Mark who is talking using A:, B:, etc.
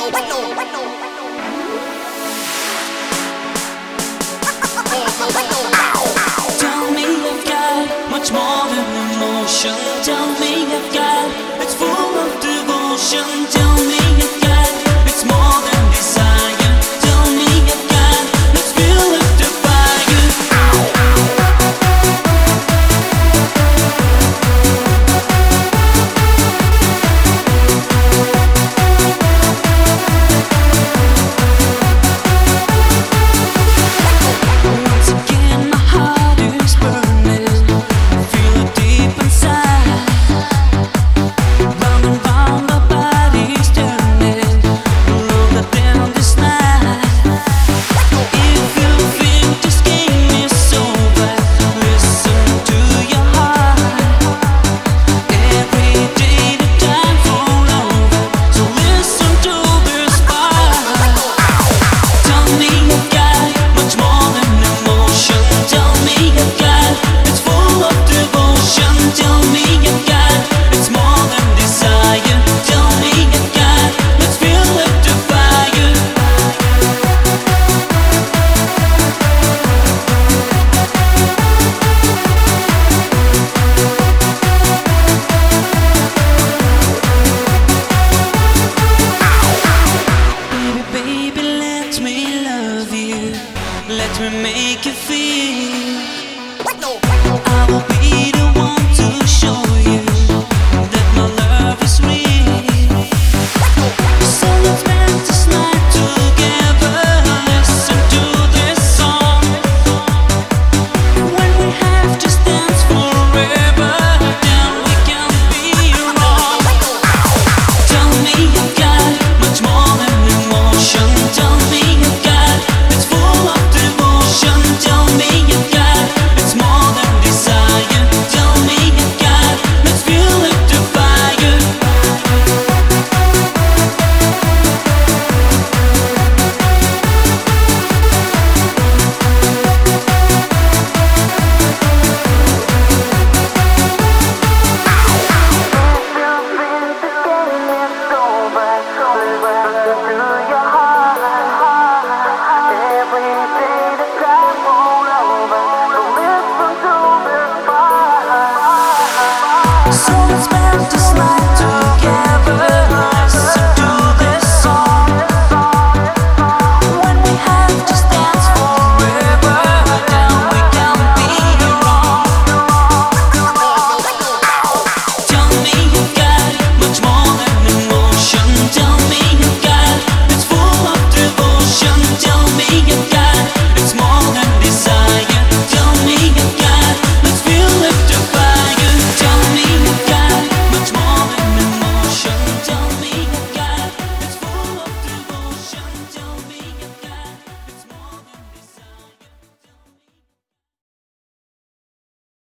A: Tell me I've got much more than emotion. Tell me I've got it's full of devotion. Tell me I've got it's more than desire. Tell me I've got let's feel the fire. Once again my heart is burning. Feel it deep inside. Round and round my body's turning. Longer down this night. If you think this game is over, listen to your heart. Every day the time for over, so listen to this part. Tell me I've got much more than emotion. Tell me I've got it's full of devotion. Tell me I've got it's more than desire. Tell me I've got let's feel the fire. Baby, baby, let me love you. Let me make